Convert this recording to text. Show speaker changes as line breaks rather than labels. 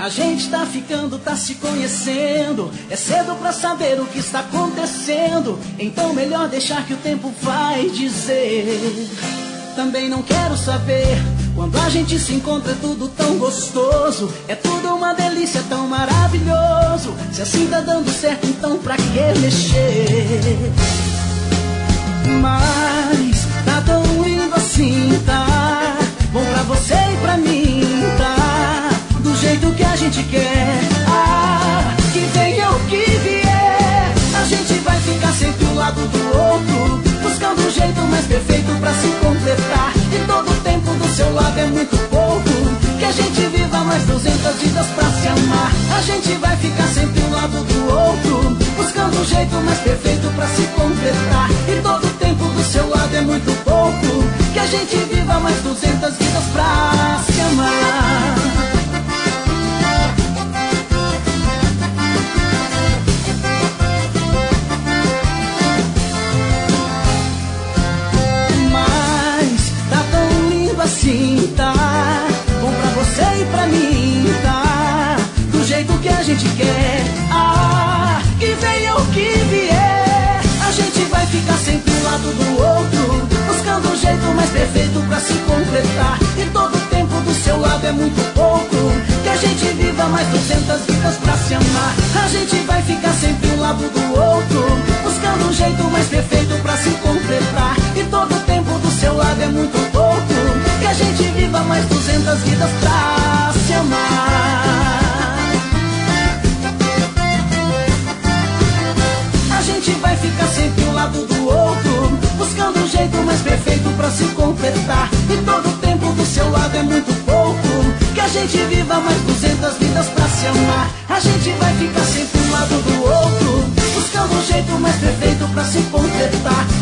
A gente tá ficando, tá se conhecendo. É cedo pra saber o que está acontecendo. Então melhor deixar que o tempo vai dizer. Também não quero saber. Quando a gente se encontra é tudo tão gostoso. É tudo uma delícia, tão maravilhoso. Se assim tá dando certo, então pra que mexer? Mas tá tão lindo assim, tá? Bom pra você e pra mim, tá? Do jeito que a gente quer. Ah, que venha o que vier. A gente vai ficar sempre um lado do outro, buscando um jeito mais perfeito pra se completar. E todo o tempo do seu lado é muito pouco. Que a gente viva mais 200 vidas pra se amar. A gente vai ficar sempre um lado do outro, buscando um jeito mais perfeito pra se completar. E todo o tempo do seu lado é muito pouco. Que a gente viva mais 200 vidas pra se amar. Assim, tá? Bom pra você e pra mim, tá? Do jeito que a gente quer. Ah, que venha o que vier. A gente vai ficar sempre um lado do outro, buscando um jeito mais perfeito pra se completar. E todo o tempo do seu lado é muito pouco. Que a gente viva mais 200 vidas pra se amar. A gente vai ficar sempre um lado do outro, buscando um jeito mais perfeito pra se completar. E todo o tempo do seu lado é muito pouco. Que a gente viva mais 200 vidas pra se amar. A gente vai ficar sempre um lado do outro, buscando um jeito mais perfeito pra se completar. E todo o tempo do seu lado é muito pouco. Que a gente viva mais 200 vidas pra se amar. A gente vai ficar sempre um lado do outro, buscando um jeito mais perfeito pra se completar.